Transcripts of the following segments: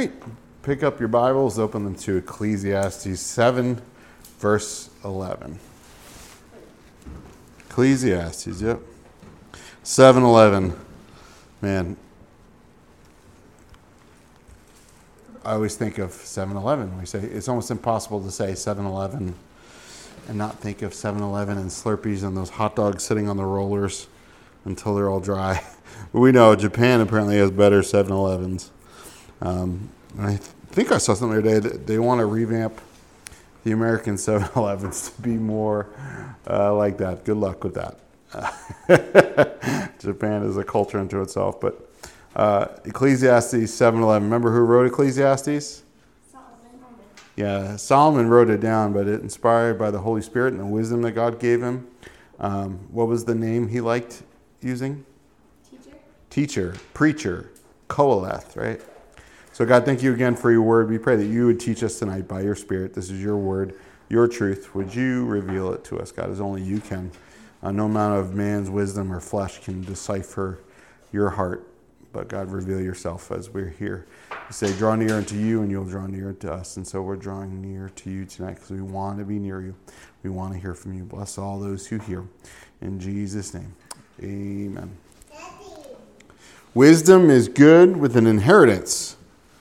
right. Pick up your Bibles, open them to Ecclesiastes 7, verse 11. Ecclesiastes, yep. 7:11. Man, I always think of 7-Eleven. We say it's almost impossible to say 7-Eleven and not think of 7-Eleven and Slurpees and those hot dogs sitting on the rollers until they're all dry. But we know Japan apparently has better 7-Elevens. I think I saw something the other day that they want to revamp the American 7-Elevens to be more like that. Good luck with that. Japan is a culture unto itself. But Ecclesiastes 7:11. Remember who wrote Ecclesiastes? Solomon. Yeah, Solomon wrote it down, but it inspired by the Holy Spirit and the wisdom that God gave him. What was the name he liked using? Teacher, preacher, Koheleth, right? So God, thank you again for your word. We pray that you would teach us tonight by your Spirit. This is your word, your truth. Would you reveal it to us, God, as only you can? No amount of man's wisdom or flesh can decipher your heart. But God, reveal yourself as we're here. You say, draw near unto you and you'll draw near to us. And so we're drawing near to you tonight because we want to be near you. We want to hear from you. Bless all those who hear. In Jesus' name, amen. Daddy. Wisdom is good with an inheritance.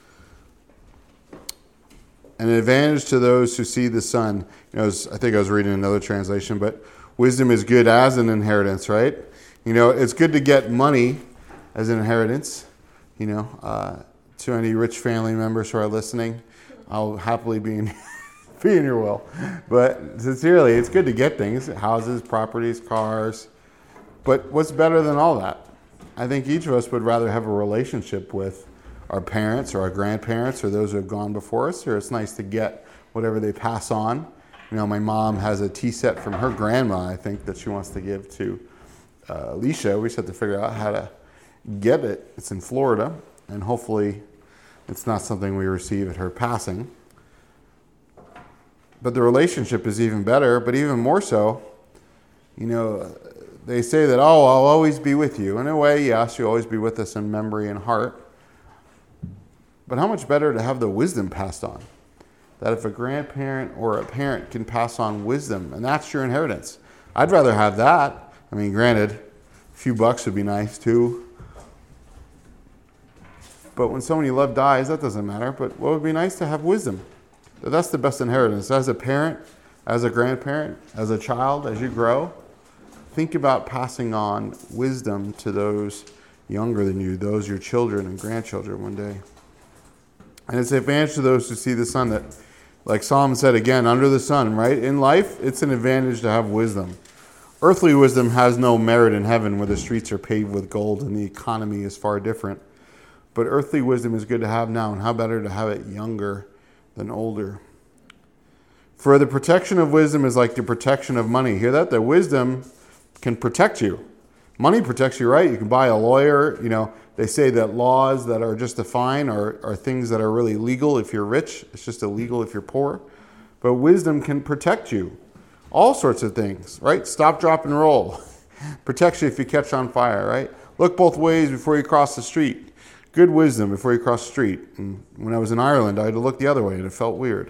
An advantage to those who see the sun. I think I was reading another translation, but wisdom is good as an inheritance, right? It's good to get money as an inheritance. To any rich family members who are listening, I'll happily be in your will. But sincerely, it's good to get things, houses, properties, cars. But what's better than all that? I think each of us would rather have a relationship with our parents or our grandparents or those who have gone before us, or it's nice to get whatever they pass on. My mom has a tea set from her grandma, I think, that she wants to give to Alicia. We just have to figure out how to get it. It's in Florida, and hopefully it's not something we receive at her passing. But the relationship is even better, but even more so, they say that, I'll always be with you. In a way, yes, you'll always be with us in memory and heart. But how much better to have the wisdom passed on? That if a grandparent or a parent can pass on wisdom, and that's your inheritance. I'd rather have that. Granted, a few bucks would be nice too. But when someone you love dies, that doesn't matter. But what would be nice to have wisdom? That's the best inheritance. As a parent, as a grandparent, as a child, as you grow, think about passing on wisdom to those younger than you, those your children and grandchildren one day. And it's an advantage to those who see the sun that, like Solomon said again, under the sun, right? In life, it's an advantage to have wisdom. Earthly wisdom has no merit in heaven where the streets are paved with gold and the economy is far different. But earthly wisdom is good to have now, and how better to have it younger than older. For the protection of wisdom is like the protection of money. Hear that? That wisdom can protect you. Money protects you, right? You can buy a lawyer. They say that laws that are just a fine are things that are really legal if you're rich. It's just illegal if you're poor. But wisdom can protect you. All sorts of things, right? Stop, drop, and roll. Protects you if you catch on fire, right? Look both ways before you cross the street. Good wisdom before you cross the street. And when I was in Ireland, I had to look the other way, and it felt weird.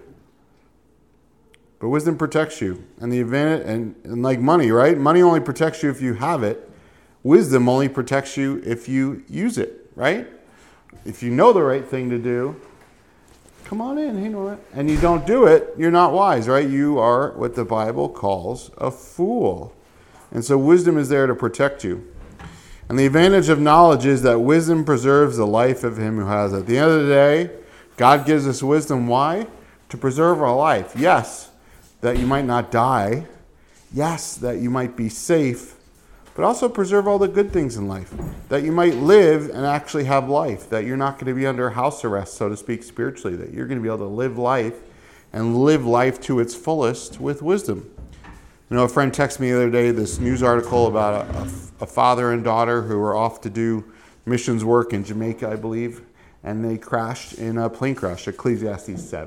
But wisdom protects you. And the advantage, and like money, right? Money only protects you if you have it. Wisdom only protects you if you use it, right? If you know the right thing to do, come on in, hey Nora. And you don't do it, you're not wise, right? You are what the Bible calls a fool. And so wisdom is there to protect you. And the advantage of knowledge is that wisdom preserves the life of him who has it. At the end of the day, God gives us wisdom. Why? To preserve our life. Yes, that you might not die. Yes, that you might be safe. But also preserve all the good things in life. That you might live and actually have life. That you're not going to be under house arrest, so to speak, spiritually. That you're going to be able to live life and live life to its fullest with wisdom. A friend texted me the other day this news article about a father and daughter who were off to do missions work in Jamaica, I believe. And they crashed in a plane crash. Ecclesiastes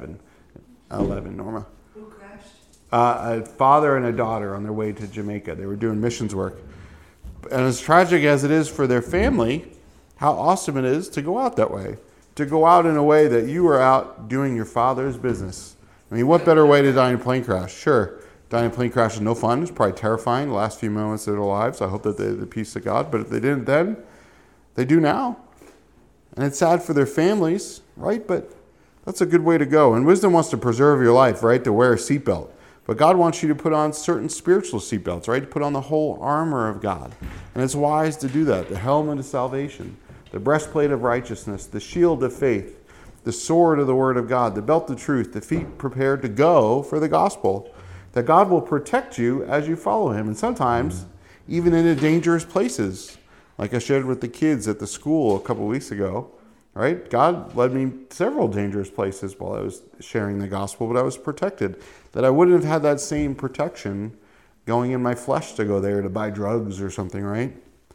7:11, Norma. Who crashed? A father and a daughter on their way to Jamaica. They were doing missions work. And as tragic as it is for their family, how awesome it is to go out that way. to go out in a way that you are out doing your Father's business. I mean, what better way to die in a plane crash? Sure, dying in a plane crash is no fun. It's probably terrifying the last few moments of their lives. I hope that they had the peace of God. But if they didn't then, they do now. And it's sad for their families, right? But that's a good way to go. And wisdom wants to preserve your life, right? To wear a seatbelt. But God wants you to put on certain spiritual seatbelts, right? To put on the whole armor of God. And it's wise to do that. The helmet of salvation, the breastplate of righteousness, the shield of faith, the sword of the word of God, the belt of truth, the feet prepared to go for the gospel. That God will protect you as you follow him. And sometimes, even into dangerous places. Like I shared with the kids at the school a couple weeks ago, right? God led me several dangerous places while I was sharing the gospel, but I was protected. That I wouldn't have had that same protection going in my flesh to go there to buy drugs or something, right?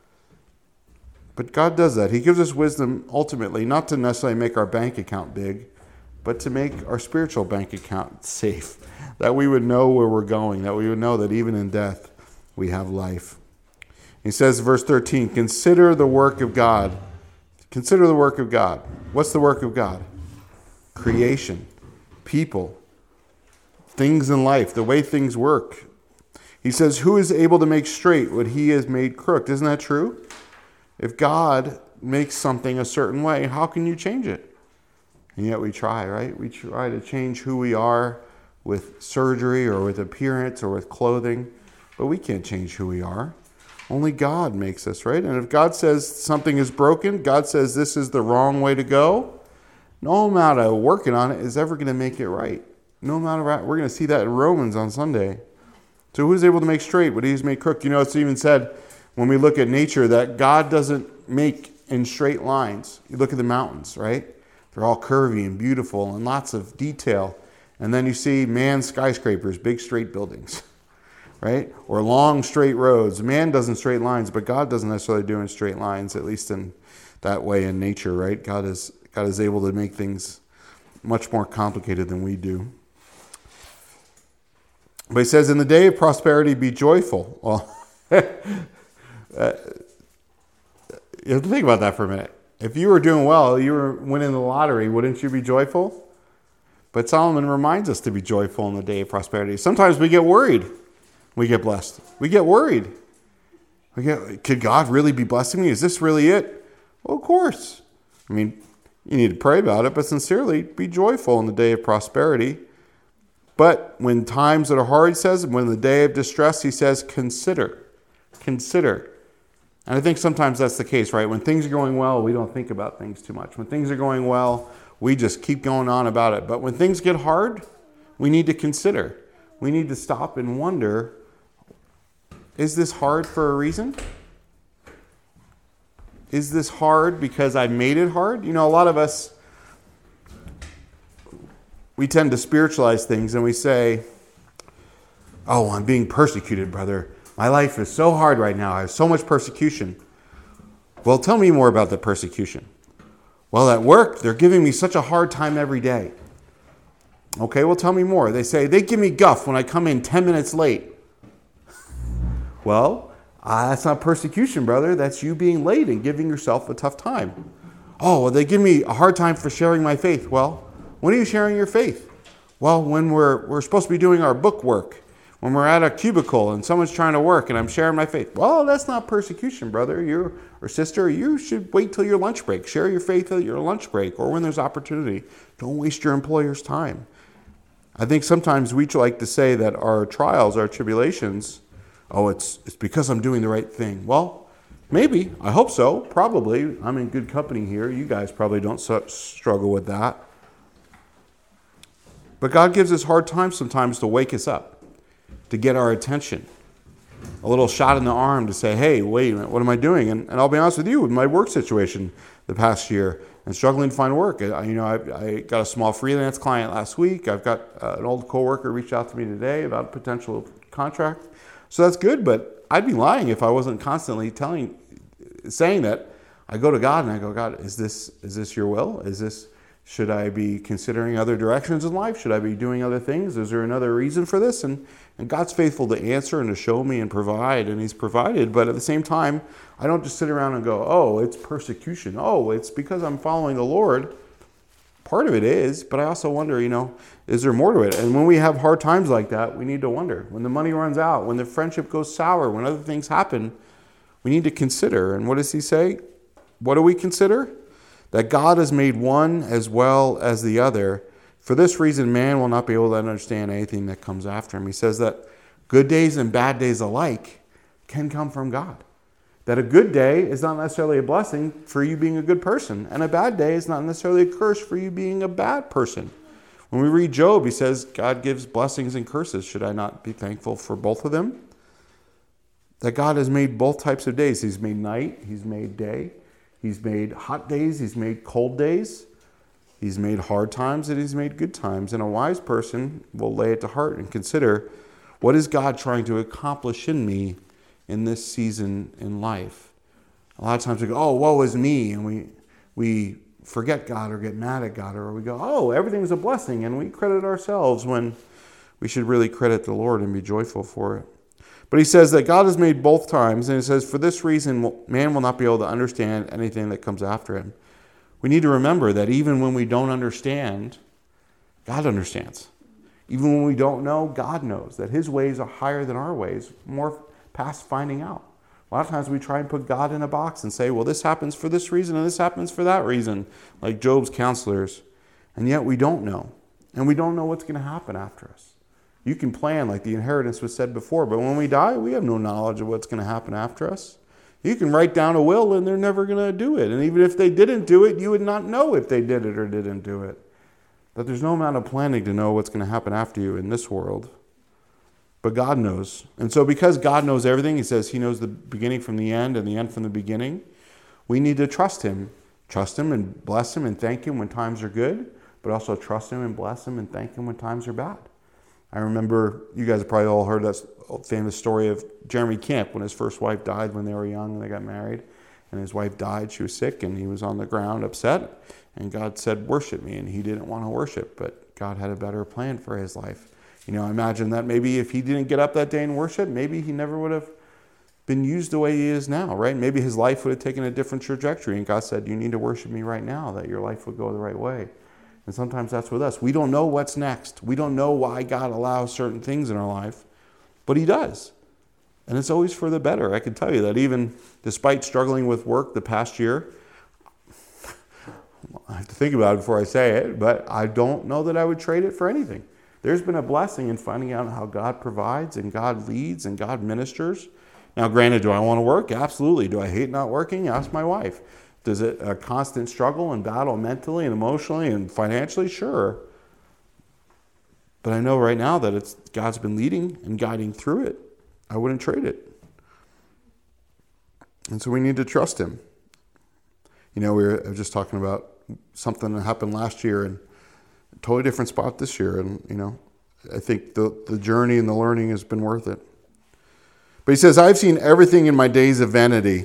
But God does that. He gives us wisdom ultimately, not to necessarily make our bank account big, but to make our spiritual bank account safe. That we would know where we're going, that we would know that even in death, we have life. He says, verse 13, consider the work of God. Consider the work of God. What's the work of God? Creation, people, things in life, the way things work. He says, who is able to make straight what he has made crooked? Isn't that true? If God makes something a certain way, how can you change it? And yet we try, right? We try to change who we are with surgery or with appearance or with clothing, but we can't change who we are. Only God makes us, right? And if God says something is broken, God says this is the wrong way to go, no amount of working on it is ever going to make it right. No amount of, we're going to see that in Romans on Sunday. So who's able to make straight what he's made crooked? You know, it's even said when we look at nature that God doesn't make in straight lines. You look at the mountains, right? They're all curvy and beautiful and lots of detail. And then you see man's skyscrapers, big straight buildings. Right? Or long straight roads. Man does in straight lines, but God doesn't necessarily do in straight lines, at least in that way in nature, right? God is able to make things much more complicated than we do. But he says, in the day of prosperity, be joyful. Well, you have to think about that for a minute. If you were doing well, you were winning the lottery, wouldn't you be joyful? But Solomon reminds us to be joyful in the day of prosperity. Sometimes we get worried. We get blessed. We get worried. Could God really be blessing me? Is this really it? Well, of course. I mean, you need to pray about it, but sincerely, be joyful in the day of prosperity. But when times that are hard, he says, when the day of distress, he says, consider. Consider. And I think sometimes that's the case, right? When things are going well, we don't think about things too much. When things are going well, we just keep going on about it. But when things get hard, we need to consider. We need to stop and wonder, is this hard for a reason? Is this hard because I made it hard? You know, a lot of us, we tend to spiritualize things and we say, oh, I'm being persecuted, brother. My life is so hard right now. I have so much persecution. Well, tell me more about the persecution. Well, at work, they're giving me such a hard time every day. Okay, well, tell me more. They say, they give me guff when I come in 10 minutes late. Well, that's not persecution, brother. That's you being late and giving yourself a tough time. Oh, well, they give me a hard time for sharing my faith. Well, when are you sharing your faith? Well, when we're supposed to be doing our book work, when we're at a cubicle and someone's trying to work and I'm sharing my faith. Well, that's not persecution, brother. Or sister, you should wait till your lunch break. Share your faith at your lunch break or when there's opportunity. Don't waste your employer's time. I think sometimes we like to say that our trials, our tribulations, oh, it's because I'm doing the right thing. Well, maybe. I hope so. Probably. I'm in good company here. You guys probably don't struggle with that. But God gives us hard times sometimes to wake us up, to get our attention. A little shot in the arm to say, hey, wait a minute, what am I doing? And I'll be honest with you, with my work situation the past year and struggling to find work. I got a small freelance client last week. I've got an old coworker reached out to me today about a potential contract. So that's good, but I'd be lying if I wasn't constantly saying that. I go to God and I go, God, is this your will? Should I be considering other directions in life? Should I be doing other things? Is there another reason for this? And God's faithful to answer and to show me and provide, and He's provided. But at the same time, I don't just sit around and go, oh, it's persecution. Oh, it's because I'm following the Lord. part of it is, but I also wonder, is there more to it? And when we have hard times like that, we need to wonder. When the money runs out, when the friendship goes sour, when other things happen, we need to consider. And what does he say? What do we consider? That God has made one as well as the other. For this reason, man will not be able to understand anything that comes after him. He says that good days and bad days alike can come from God. That a good day is not necessarily a blessing for you being a good person, and a bad day is not necessarily a curse for you being a bad person. When we read Job, he says, God gives blessings and curses. Should I not be thankful for both of them? That God has made both types of days. He's made night, he's made day. He's made hot days, he's made cold days. He's made hard times and he's made good times. And a wise person will lay it to heart and consider, what is God trying to accomplish in me in this season in life? A lot of times we go, oh, woe is me. And we forget God or get mad at God. Or we go, oh, everything's a blessing. And we credit ourselves when we should really credit the Lord and be joyful for it. But he says that God has made both times. And he says, for this reason, man will not be able to understand anything that comes after him. We need to remember that even when we don't understand, God understands. Even when we don't know, God knows that his ways are higher than our ways, more past finding out. A lot of times we try and put God in a box and say, well, this happens for this reason and this happens for that reason, like Job's counselors. And yet we don't know. And we don't know what's going to happen after us. You can plan, like the inheritance was said before, but when we die, we have no knowledge of what's going to happen after us. You can write down a will and they're never going to do it. And even if they didn't do it, you would not know if they did it or didn't do it. That there's no amount of planning to know what's going to happen after you in this world. But God knows. And so because God knows everything, he says he knows the beginning from the end and the end from the beginning, we need to trust him. Trust him and bless him and thank him when times are good, but also trust him and bless him and thank him when times are bad. I remember, you guys have probably all heard that famous story of Jeremy Camp when his first wife died when they were young and they got married. And his wife died, she was sick, and he was on the ground upset. And God said, worship me. And he didn't want to worship, but God had a better plan for his life. I imagine that maybe if he didn't get up that day and worship, maybe he never would have been used the way he is now, right? Maybe his life would have taken a different trajectory. And God said, you need to worship me right now, that your life would go the right way. And sometimes that's with us. We don't know what's next. We don't know why God allows certain things in our life, but he does. And it's always for the better. I can tell you that even despite struggling with work the past year, I have to think about it before I say it, but I don't know that I would trade it for anything. There's been a blessing in finding out how God provides and God leads and God ministers. Now, granted, do I want to work? Absolutely. Do I hate not working? Ask my wife. Does it a constant struggle and battle mentally and emotionally and financially? Sure. But I know right now that God's been leading and guiding through it. I wouldn't trade it. And so we need to trust him. We were just talking about something that happened last year and a totally different spot this year. And, I think the journey and the learning has been worth it. But he says, I've seen everything in my days of vanity.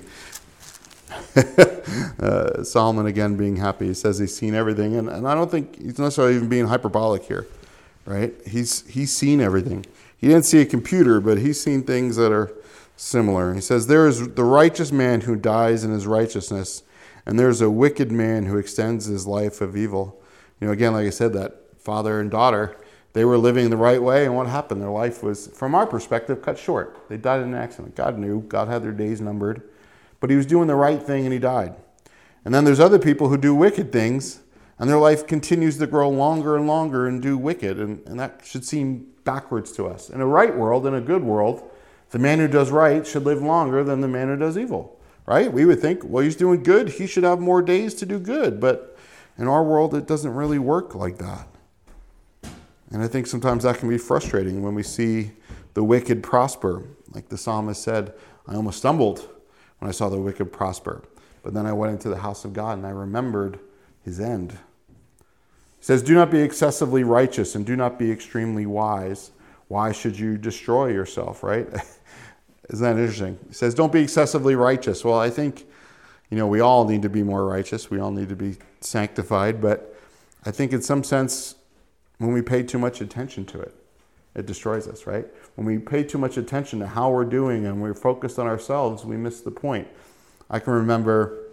Solomon again being happy. He says he's seen everything. And I don't think he's necessarily even being hyperbolic here, right? He's seen everything. He didn't see a computer, but he's seen things that are similar. He says, there is the righteous man who dies in his righteousness, and there's a wicked man who extends his life of evil. Again, like I said, that father and daughter, they were living the right way, and what happened? Their life was, from our perspective, cut short. They died in an accident. God knew. God had their days numbered. But he was doing the right thing, and he died. And then there's other people who do wicked things, and their life continues to grow longer and longer and do wicked, and that should seem backwards to us. In a right world, in a good world, the man who does right should live longer than the man who does evil, right? We would think, well, he's doing good, he should have more days to do good. But in our world, it doesn't really work like that. And I think sometimes that can be frustrating when we see the wicked prosper. Like the psalmist said, I almost stumbled when I saw the wicked prosper. But then I went into the house of God and I remembered his end. He says, do not be excessively righteous and do not be extremely wise. Why should you destroy yourself, right? Isn't that interesting? He says, don't be excessively righteous. Well, I think, we all need to be more righteous. We all need to be sanctified. But I think in some sense, when we pay too much attention to it, it destroys us, right? When we pay too much attention to how we're doing and we're focused on ourselves, we miss the point. I can remember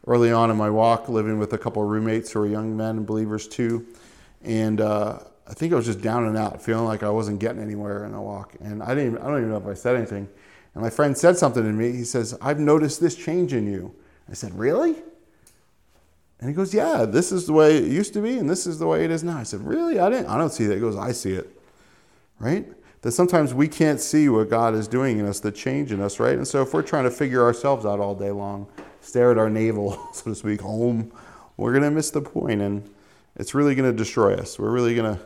early on in my walk, living with a couple of roommates who are young men and believers too. And I think I was just down and out, feeling like I wasn't getting anywhere in the walk. And I don't even know if I said anything. And my friend said something to me. He says, "I've noticed this change in you." I said, "Really?" And he goes, "Yeah, this is the way it used to be, and this is the way it is now." I said, "Really? I don't see that." He goes, "I see it." Right? That sometimes we can't see what God is doing in us, the change in us, right? And so if we're trying to figure ourselves out all day long, stare at our navel, so to speak, home, we're going to miss the point, and it's really going to destroy us. We're really going to,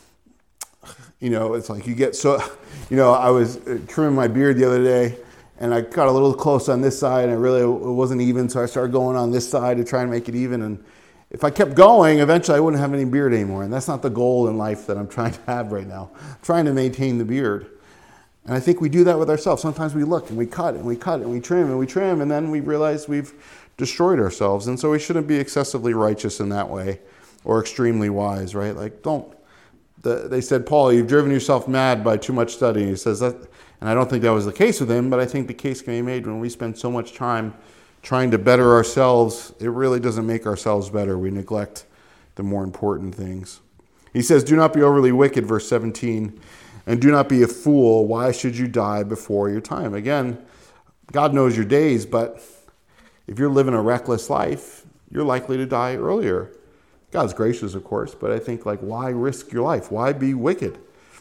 it's like you get so, I was trimming my beard the other day, and I got a little close on this side, and it wasn't even, so I started going on this side to try and make it even, and if I kept going, eventually I wouldn't have any beard anymore, and that's not the goal in life that I'm trying to have right now. I'm trying to maintain the beard. And I think we do that with ourselves. Sometimes we look and we cut and we cut and we trim, and then we realize we've destroyed ourselves. And so we shouldn't be excessively righteous in that way or extremely wise, right? Like, they said, "Paul, you've driven yourself mad by too much study." He says that, and I don't think that was the case with him, but I think the case can be made when we spend so much time trying to better ourselves, it really doesn't make ourselves better. We neglect the more important things. He says, "Do not be overly wicked," verse 17, "and do not be a fool. Why should you die before your time?" Again, God knows your days, but if you're living a reckless life, you're likely to die earlier. God's gracious, of course, but I think, why risk your life? Why be wicked?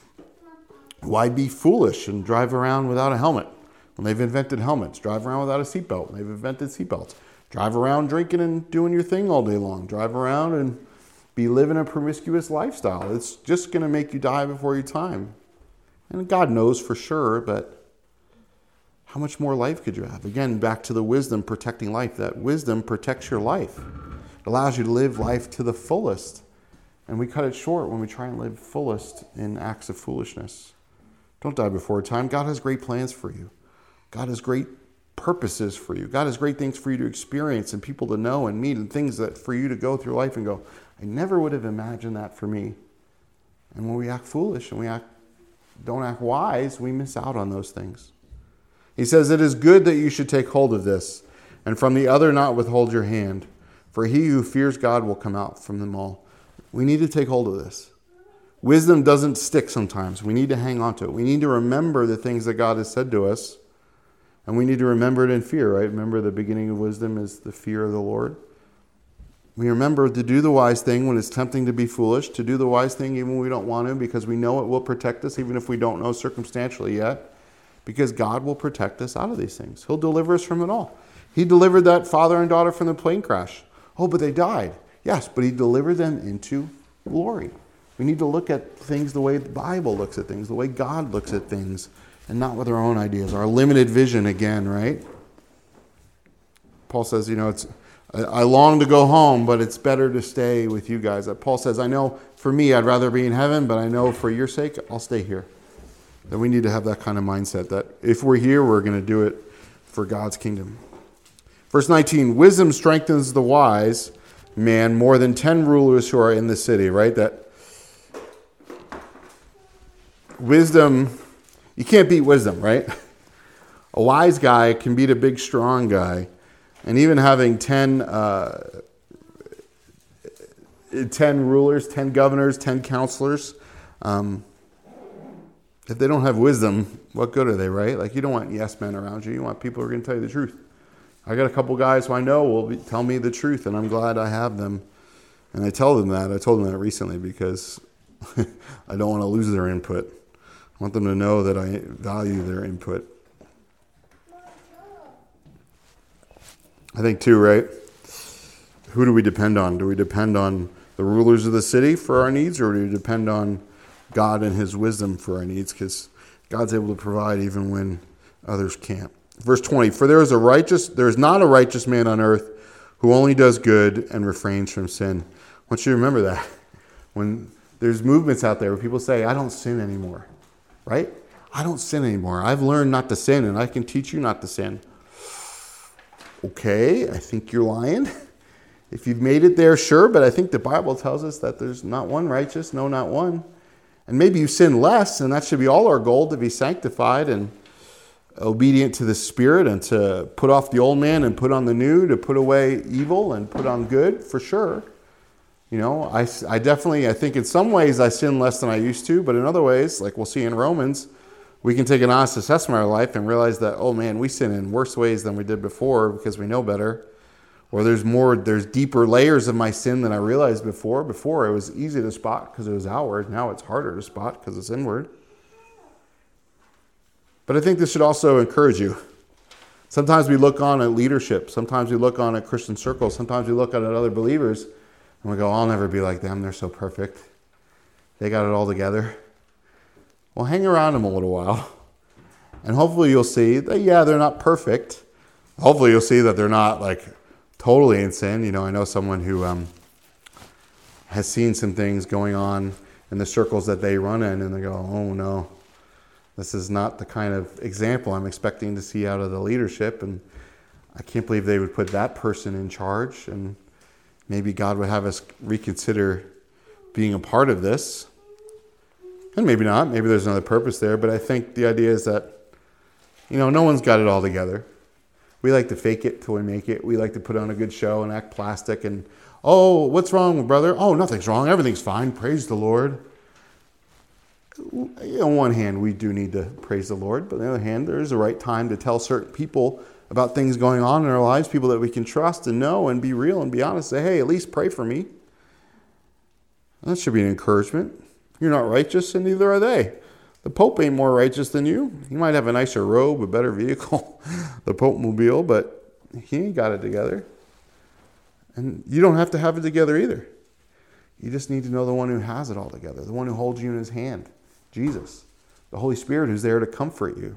Why be foolish and drive around without a helmet? When they've invented helmets, drive around without a seatbelt. When they've invented seatbelts, drive around drinking and doing your thing all day long. Drive around and be living a promiscuous lifestyle. It's just going to make you die before your time. And God knows for sure, but how much more life could you have? Again, back to the wisdom protecting life. That wisdom protects your life. It allows you to live life to the fullest. And we cut it short when we try and live fullest in acts of foolishness. Don't die before time. God has great plans for you. God has great purposes for you. God has great things for you to experience and people to know and meet and things that for you to go through life and go, "I never would have imagined that for me." And when we act foolish and don't act wise, we miss out on those things. He says, "It is good that you should take hold of this, and from the other not withhold your hand. For he who fears God will come out from them all." We need to take hold of this. Wisdom doesn't stick sometimes. We need to hang on to it. We need to remember the things that God has said to us. And we need to remember it in fear, right? Remember, the beginning of wisdom is the fear of the Lord. We remember to do the wise thing when it's tempting to be foolish, to do the wise thing even when we don't want to, because we know it will protect us, even if we don't know circumstantially yet, because God will protect us out of these things. He'll deliver us from it all. He delivered that father and daughter from the plane crash. Oh, but they died. Yes, but he delivered them into glory. We need to look at things the way the Bible looks at things, the way God looks at things, and not with our own ideas, our limited vision again, right? Paul says, I long to go home, but it's better to stay with you guys. Paul says, I know for me, I'd rather be in heaven, but I know for your sake, I'll stay here. That we need to have that kind of mindset, that if we're here, we're going to do it for God's kingdom. Verse 19, "Wisdom strengthens the wise man more than 10 rulers who are in the city," right? That wisdom, you can't beat wisdom, right? A wise guy can beat a big, strong guy. And even having 10 rulers, 10 governors, 10 counselors, if they don't have wisdom, what good are they, right? You don't want yes men around you. You want people who are going to tell you the truth. I got a couple guys who I know will tell me the truth, and I'm glad I have them. And I tell them that. I told them that recently because I don't want to lose their input. I want them to know that I value their input. I think too, right? Who do we depend on? Do we depend on the rulers of the city for our needs, or do we depend on God and his wisdom for our needs? Because God's able to provide even when others can't. Verse 20, "For there is not a righteous man on earth who only does good and refrains from sin." I want you to remember that. When there's movements out there where people say, "I don't sin anymore," right? I don't sin anymore. I've learned not to sin, and I can teach you not to sin. Okay, I think you're lying. If you've made it there, sure, but I think the Bible tells us that there's not one righteous, no, not one. And maybe you sin less, and that should be all our goal, to be sanctified. And obedient to the Spirit and to put off the old man and put on the new, to put away evil and put on good, for sure. You know, I think in some ways I sin less than I used to, but in other ways, like we'll see in Romans, we can take an honest assessment of our life and realize that, oh man, we sin in worse ways than we did before because we know better. Or there's deeper layers of my sin than I realized before. Before it was easy to spot because it was outward. Now it's harder to spot because it's inward. But I think this should also encourage you. Sometimes we look on at leadership. Sometimes we look on at Christian circles. Sometimes we look on at other believers and we go, I'll never be like them. They're so perfect. They got it all together. Well, hang around them a little while. And hopefully you'll see that, yeah, they're not perfect. Hopefully you'll see that they're not like totally in sin. You know, I know someone who has seen some things going on in the circles that they run in, and they go, oh no, this is not the kind of example I'm expecting to see out of the leadership, and I can't believe they would put that person in charge, and maybe God would have us reconsider being a part of this. And maybe not. Maybe there's another purpose there, but I think the idea is that, you know, no one's got it all together. We like to fake it till we make it. We like to put on a good show and act plastic and, oh, what's wrong, brother? Oh, nothing's wrong. Everything's fine. Praise the Lord. On one hand, we do need to praise the Lord, but on the other hand, there is a right time to tell certain people about things going on in our lives, people that we can trust and know and be real and be honest. Say, hey, at least pray for me. That should be an encouragement. You're not righteous, and neither are they. The Pope ain't more righteous than you. He might have a nicer robe, a better vehicle, the Pope Mobile, but he ain't got it together. And you don't have to have it together either. You just need to know the one who has it all together, the one who holds you in his hand, Jesus, the Holy Spirit who's there to comfort you.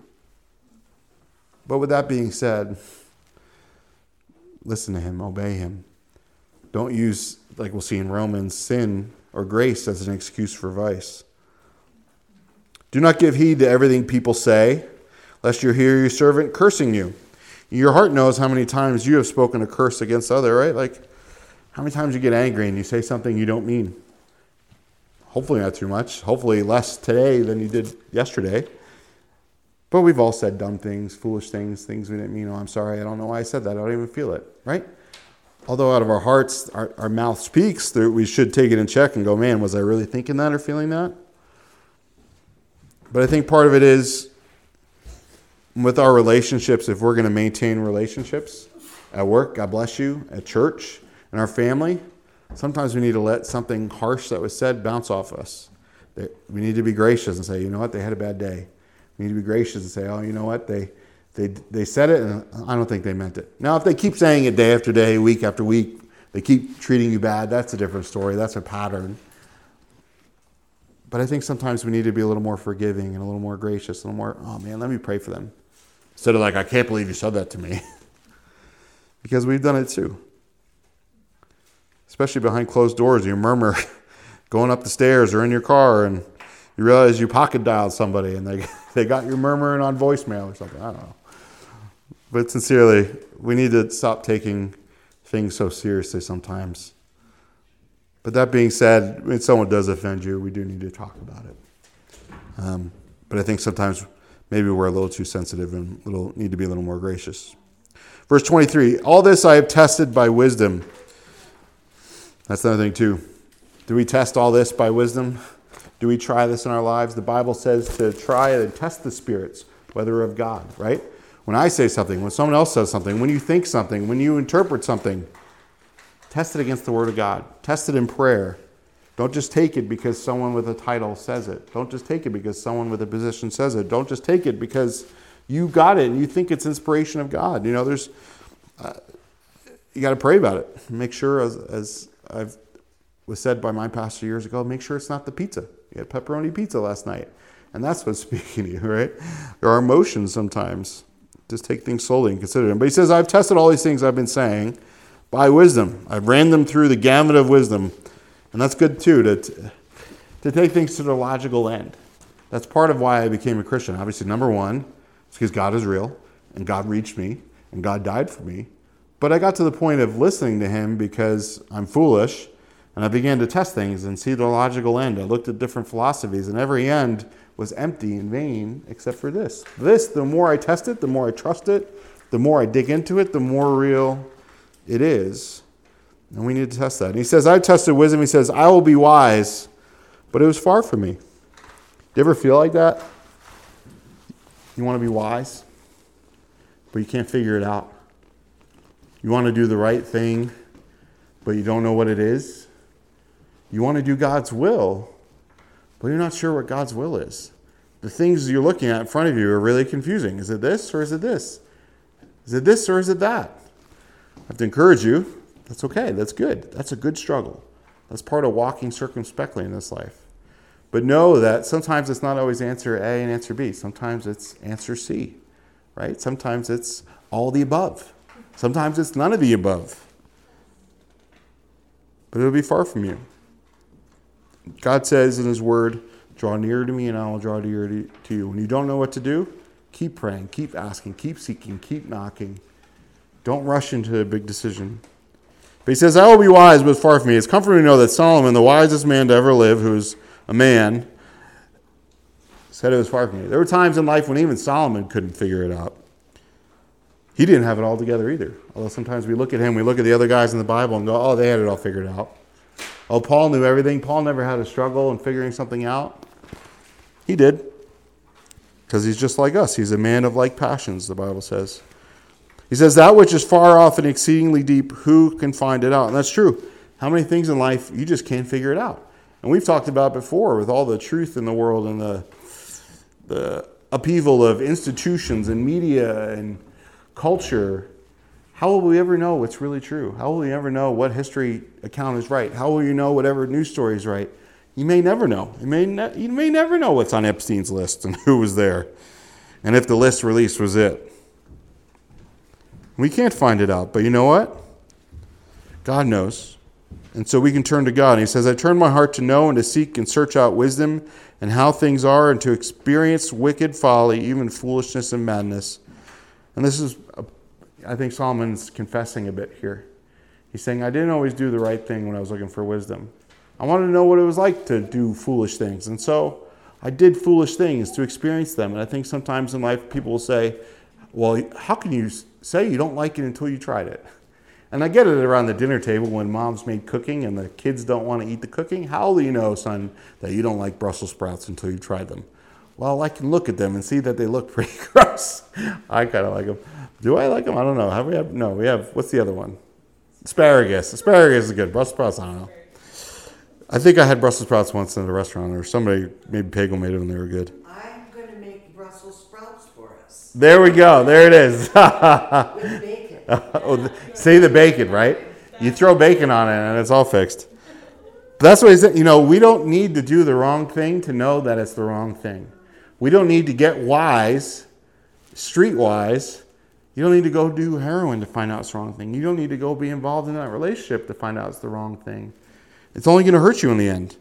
But with that being said, listen to him, obey him. Don't use, like we'll see in Romans, sin or grace as an excuse for vice. Do not give heed to everything people say, lest you hear your servant cursing you. Your heart knows how many times you have spoken a curse against other, right? Like, how many times you get angry and you say something you don't mean? Hopefully not too much. Hopefully less today than you did yesterday. But we've all said dumb things, foolish things, things we didn't mean. Oh, I'm sorry, I don't know why I said that. I don't even feel it, right? Although out of our hearts, our mouth speaks, we should take it in check and go, man, was I really thinking that or feeling that? But I think part of it is with our relationships, if we're going to maintain relationships at work, God bless you, at church, in our family, sometimes we need to let something harsh that was said bounce off us. We need to be gracious and say, you know what, they had a bad day. We need to be gracious and say, oh, you know what, they said it and I don't think they meant it. Now, if they keep saying it day after day, week after week, they keep treating you bad, that's a different story. That's a pattern. But I think sometimes we need to be a little more forgiving and a little more gracious, a little more, oh man, let me pray for them. Instead of like, I can't believe you said that to me. Because we've done it too. Especially behind closed doors, you murmur going up the stairs or in your car and you realize you pocket dialed somebody and they got you murmuring on voicemail or something. I don't know. But sincerely, we need to stop taking things so seriously sometimes. But that being said, when someone does offend you, we do need to talk about it. But I think sometimes maybe we're a little too sensitive and need to be a little more gracious. Verse 23, all this I have tested by wisdom. That's another thing too. Do we test all this by wisdom? Do we try this in our lives? The Bible says to try and test the spirits, whether of God, right? When I say something, when someone else says something, when you think something, when you interpret something, test it against the Word of God. Test it in prayer. Don't just take it because someone with a title says it. Don't just take it because someone with a position says it. Don't just take it because you got it and you think it's inspiration of God. You know, you got to pray about it. Make sure, as was said by my pastor years ago, make sure it's not the pizza. You had pepperoni pizza last night. And that's what's speaking to you, right? There are emotions sometimes. Just take things slowly and consider them. But he says, I've tested all these things I've been saying by wisdom. I've ran them through the gamut of wisdom. And that's good too, to take things to their logical end. That's part of why I became a Christian. Obviously, number one, it's because God is real, and God reached me, and God died for me. But I got to the point of listening to him because I'm foolish, And I began to test things and see the logical end. I looked at different philosophies, and every end was empty and vain except for this. This, the more I test it, the more I trust it, the more I dig into it, the more real it is. And we need to test that. And he says, I tested wisdom. He says, I will be wise, but it was far from me. Do you ever feel like that? You want to be wise, but you can't figure it out. You want to do the right thing, but you don't know what it is. You want to do God's will, but you're not sure what God's will is. The things you're looking at in front of you are really confusing. Is it this or is it this? Is it this or is it that? I have to encourage you. That's okay. That's good. That's a good struggle. That's part of walking circumspectly in this life. But know that sometimes it's not always answer A and answer B. Sometimes it's answer C, right? Sometimes it's all the above. Sometimes it's none of the above. But it'll be far from you. God says in his word, draw near to me and I will draw near to you. When you don't know what to do, keep praying, keep asking, keep seeking, keep knocking. Don't rush into a big decision. But he says, I will be wise, but far from me. It's comforting to know that Solomon, the wisest man to ever live, who's a man, said it was far from me. There were times in life when even Solomon couldn't figure it out. He didn't have it all together either. Although sometimes we look at him, we look at the other guys in the Bible and go, oh, they had it all figured out. Oh, Paul knew everything. Paul never had a struggle in figuring something out. He did. Because he's just like us. He's a man of like passions, the Bible says. He says, that which is far off and exceedingly deep, who can find it out? And that's true. How many things in life, you just can't figure it out. And we've talked about before with all the truth in the world and the upheaval of institutions and media and culture. How will we ever know what's really true? How will we ever know what history account is right? How will you know whatever news story is right? You may never know. You may never know what's on Epstein's list and who was there. And if the list released was it. We can't find it out. But you know what? God knows. And so we can turn to God. And he says, I turn my heart to know and to seek and search out wisdom and how things are and to experience wicked folly, even foolishness and madness. And this is, I think Solomon's confessing a bit here. He's saying, I didn't always do the right thing when I was looking for wisdom. I wanted to know what it was like to do foolish things. And so I did foolish things to experience them. And I think sometimes in life people will say, well, how can you say you don't like it until you tried it? And I get it around the dinner table when mom's made cooking and the kids don't want to eat the cooking. How will you know, son, that you don't like Brussels sprouts until you tried them? Well, I can look at them and see that they look pretty gross. I kind of like them. Do I like them? I don't know. We have, what's the other one? Asparagus. Asparagus is good. Brussels sprouts, I don't know. I think I had Brussels sprouts once in a restaurant or somebody, maybe Pagel made them and they were good. I'm going to make Brussels sprouts for us. There we go. There it is. With bacon. See the bacon, right? You throw bacon on it and it's all fixed. But that's what he said. We don't need to do the wrong thing to know that it's the wrong thing. We don't need to get wise, streetwise. You don't need to go do heroin to find out it's the wrong thing. You don't need to go be involved in that relationship to find out it's the wrong thing. It's only going to hurt you in the end.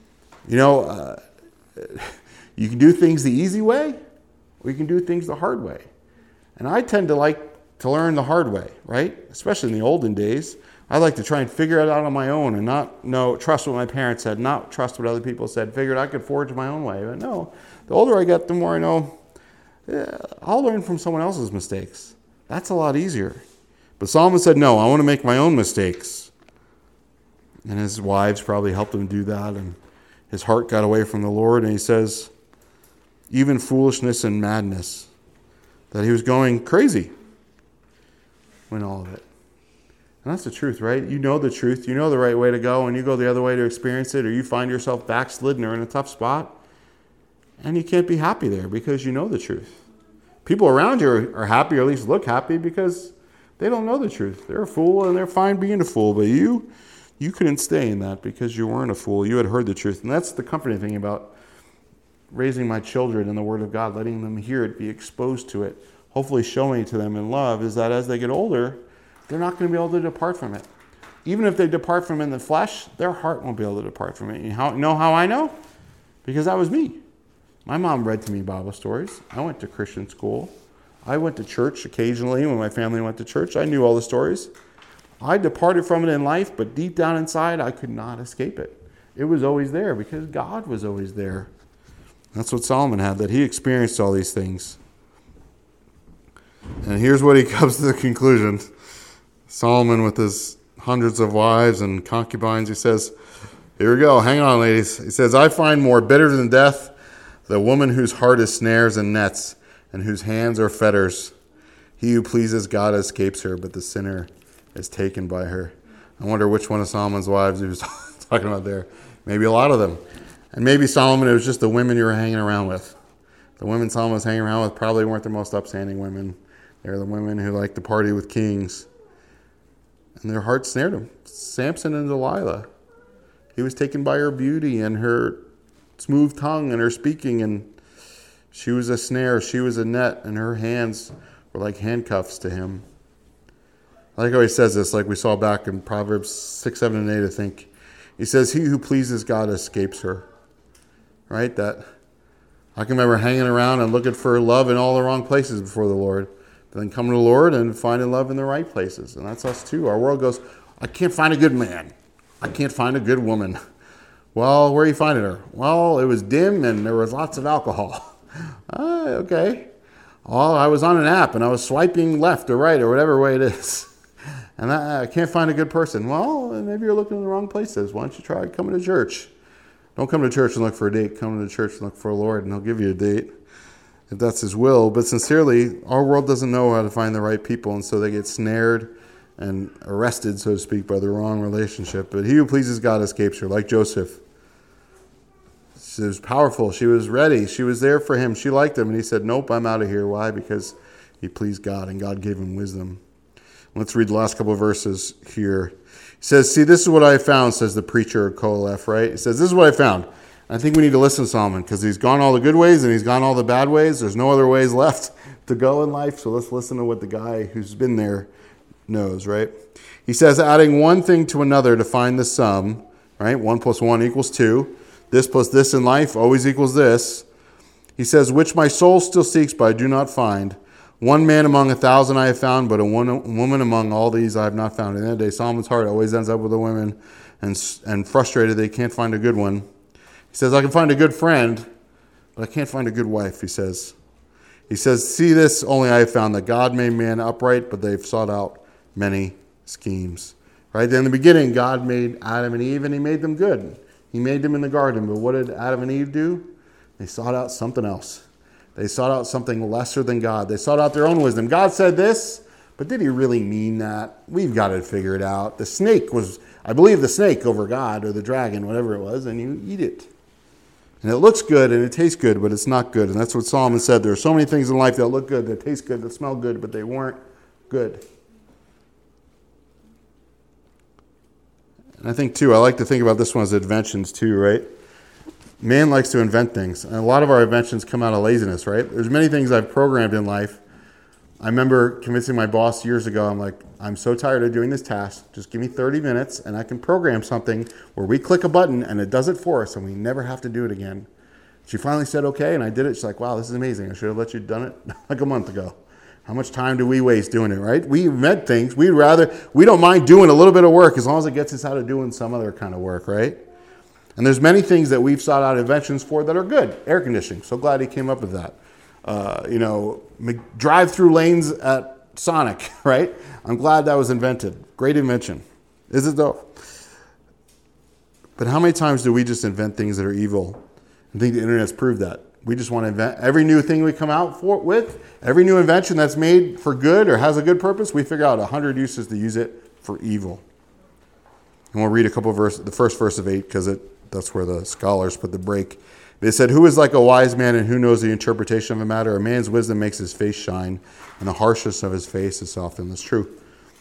You can do things the easy way, or you can do things the hard way. And I tend to like to learn the hard way, right? Especially in the olden days. I like to try and figure it out on my own and not trust what my parents said, not trust what other people said. Figured I could forge my own way. But no, the older I get, the more I know, I'll learn from someone else's mistakes. That's a lot easier. But Solomon said, no, I want to make my own mistakes. And his wives probably helped him do that. And his heart got away from the Lord. And he says, even foolishness and madness, that he was going crazy in all of it. And that's the truth, right? You know the truth. You know the right way to go. And you go the other way to experience it. Or you find yourself backslidden or in a tough spot. And you can't be happy there because you know the truth. People around you are happy, or at least look happy, because they don't know the truth. They're a fool and they're fine being a fool. But you couldn't stay in that because you weren't a fool. You had heard the truth. And that's the comforting thing about raising my children in the Word of God, letting them hear it, be exposed to it, hopefully showing it to them in love, is that as they get older, they're not going to be able to depart from it. Even if they depart from it in the flesh, their heart won't be able to depart from it. You know how I know? Because that was me. My mom read to me Bible stories. I went to Christian school. I went to church occasionally when my family went to church. I knew all the stories. I departed from it in life, but deep down inside, I could not escape it. It was always there because God was always there. That's what Solomon had, that he experienced all these things. And here's what he comes to the conclusion. Solomon, with his hundreds of wives and concubines, he says, here we go, hang on, ladies. He says, I find more bitter than death the woman whose heart is snares and nets, and whose hands are fetters. He who pleases God escapes her, but the sinner is taken by her. I wonder which one of Solomon's wives he was talking about there. Maybe a lot of them. And maybe Solomon, it was just the women you were hanging around with. The women Solomon was hanging around with probably weren't the most upstanding women. They were the women who liked to party with kings. And their hearts snared him. Samson and Delilah. He was taken by her beauty and her smooth tongue and her speaking, and she was a snare, she was a net, and her hands were like handcuffs to him. I like how he says this, like we saw back in Proverbs 6, 7, and 8, I think. He says, he who pleases God escapes her. Right? That I can remember hanging around and looking for love in all the wrong places before the Lord. But then coming to the Lord and finding love in the right places. And that's us too. Our world goes, I can't find a good man. I can't find a good woman. Well, where are you finding her? Well, it was dim and there was lots of alcohol. Okay. Well, I was on an app and I was swiping left or right or whatever way it is. And I can't find a good person. Well, maybe you're looking in the wrong places. Why don't you try coming to church? Don't come to church and look for a date. Come to church and look for a Lord, and he'll give you a date if that's his will. But sincerely, our world doesn't know how to find the right people, and so they get snared and arrested, so to speak, by the wrong relationship. But he who pleases God escapes her, like Joseph. She was powerful. She was ready. She was there for him. She liked him, and he said, nope, I'm out of here. Why? Because he pleased God, and God gave him wisdom. Let's read the last couple of verses here. He says, see, this is what I found, says the preacher Koheleth, right? He says, this is what I found. I think we need to listen to Solomon because he's gone all the good ways and he's gone all the bad ways. There's no other ways left to go in life. So let's listen to what the guy who's been there knows, right? He says, adding one thing to another to find the sum, right? 1 + 1 = 2. This plus this in life always equals this. He says, which my soul still seeks, but I do not find. One man among 1,000 I have found, but a woman among all these I have not found. In that day, Solomon's heart always ends up with a woman and frustrated they can't find a good one. He says, I can find a good friend, but I can't find a good wife, he says. He says, see this only I have found, that God made man upright, but they've sought out many schemes. Right? In the beginning, God made Adam and Eve, and he made them good. He made them in the garden, but what did Adam and Eve do? They sought out something else. They sought out something lesser than God. They sought out their own wisdom. God said this, but did he really mean that? We've got to figure it out. The snake was, I believe, the snake over God or the dragon, whatever it was, and you eat it. And it looks good and it tastes good, but it's not good. And that's what Solomon said. There are so many things in life that look good, that taste good, that smell good, but they weren't good. And I think, too, I like to think about this one as inventions, too, right? Man likes to invent things, and a lot of our inventions come out of laziness, right? There's many things I've programmed in life. I remember convincing my boss years ago, I'm like, I'm so tired of doing this task. Just give me 30 minutes, and I can program something where we click a button, and it does it for us, and we never have to do it again. She finally said, okay, and I did it. She's like, wow, this is amazing. I should have let you done it like a month ago. How much time do we waste doing it, right? We invent things. We don't mind doing a little bit of work as long as it gets us out of doing some other kind of work, right? And there's many things that we've sought out inventions for that are good. Air conditioning. So glad he came up with that. Drive-through lanes at Sonic, right? I'm glad that was invented. Great invention. Is it though? But how many times do we just invent things that are evil? I think the internet's proved that. We just want to invent every new thing we come out with, every new invention that's made for good or has a good purpose, we figure out 100 uses to use it for evil. And we'll read a couple of verses, the first verse of 8, because that's where the scholars put the break. They said, who is like a wise man and who knows the interpretation of a matter? A man's wisdom makes his face shine, and the harshness of his face is softened. That's true.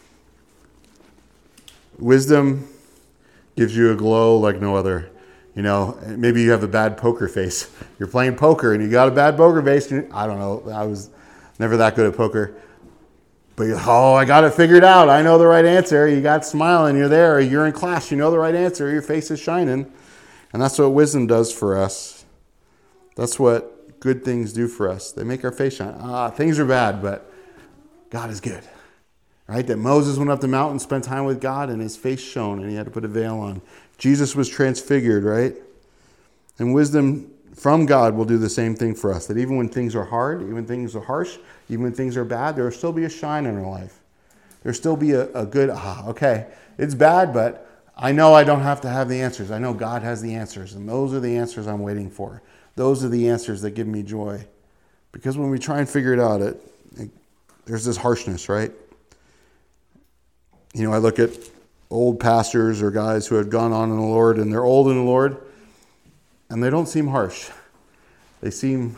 Wisdom gives you a glow like no other. You know, maybe you have a bad poker face. You're playing poker and you got a bad poker face. I don't know. I was never that good at poker. But, I got it figured out. I know the right answer. You got smiling. You're there. You're in class. You know the right answer. Your face is shining. And that's what wisdom does for us. That's what good things do for us. They make our face shine. Things are bad, but God is good. right? That Moses went up the mountain, spent time with God, and his face shone, and he had to put a veil on. Jesus was transfigured, right? And wisdom from God will do the same thing for us. That even when things are hard, even when things are harsh, even when things are bad, there will still be a shine in our life. There'll still be a good, okay, it's bad, but I know I don't have to have the answers. I know God has the answers, and those are the answers I'm waiting for. Those are the answers that give me joy. Because when we try and figure it out, there's this harshness, right? You know, I look at old pastors or guys who have gone on in the Lord, and they're old in the Lord, and they don't seem harsh. They seem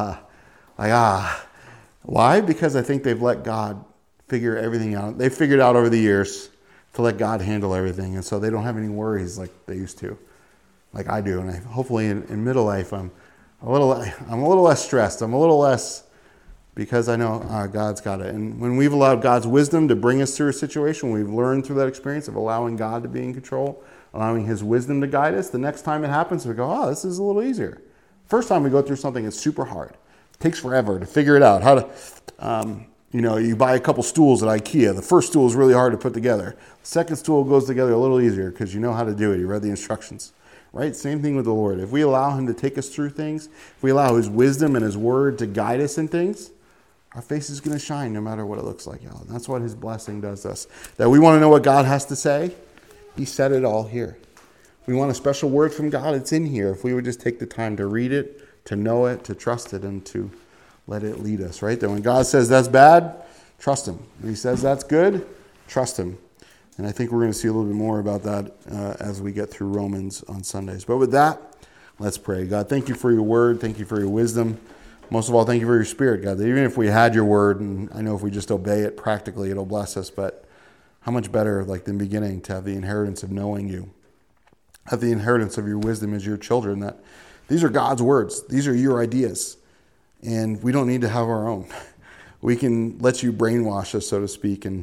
Why? Because I think they've let God figure everything out. They've figured out over the years to let God handle everything, and so they don't have any worries like they used to, like I do. And hopefully in middle life, I'm a little less stressed. I'm a little less, because I know God's got it. And when we've allowed God's wisdom to bring us through a situation, we've learned through that experience of allowing God to be in control, allowing his wisdom to guide us, the next time it happens, we go, this is a little easier. First time we go through something that's super hard. It takes forever to figure it out. How to, you buy a couple stools at IKEA. The first stool is really hard to put together. The second stool goes together a little easier because you know how to do it. You read the instructions. Right? Same thing with the Lord. If we allow him to take us through things, if we allow his wisdom and his word to guide us in things, our face is going to shine no matter what it looks like. And that's what his blessing does us. That we want to know what God has to say, he said it all here. We want a special word from God, it's in here. If we would just take the time to read it, to know it, to trust it, and to let it lead us, right? That when God says that's bad, trust him. When he says that's good, trust him. And I think we're going to see a little bit more about that as we get through Romans on Sundays. But with that, let's pray. God, thank you for your word. Thank you for your wisdom. Most of all, thank you for your spirit, God. That even if we had your word, and I know if we just obey it practically, it'll bless us. But how much better, like the beginning, to have the inheritance of knowing you. Have the inheritance of your wisdom as your children. That these are God's words. These are your ideas. And we don't need to have our own. We can let you brainwash us, so to speak, and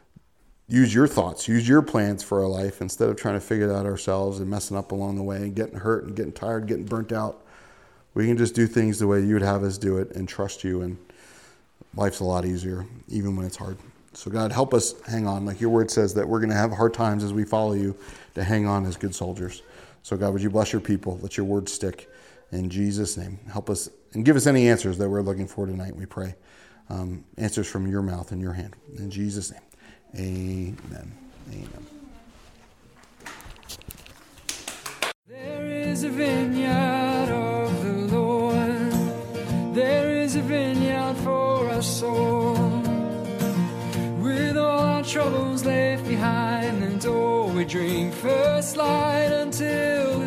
use your thoughts, use your plans for our life instead of trying to figure it out ourselves and messing up along the way and getting hurt and getting tired, getting burnt out. We can just do things the way you would have us do it and trust you, and life's a lot easier, even when it's hard. So God, help us hang on. Like your word says that we're going to have hard times as we follow you, to hang on as good soldiers. So God, would you bless your people? Let your word stick. In Jesus' name, help us and give us any answers that we're looking for tonight, we pray. Answers from your mouth and your hand. In Jesus' name. Amen. Amen. There is a vineyard of the Lord. There is a vineyard for us all. With all our troubles left behind, and all we drink first light until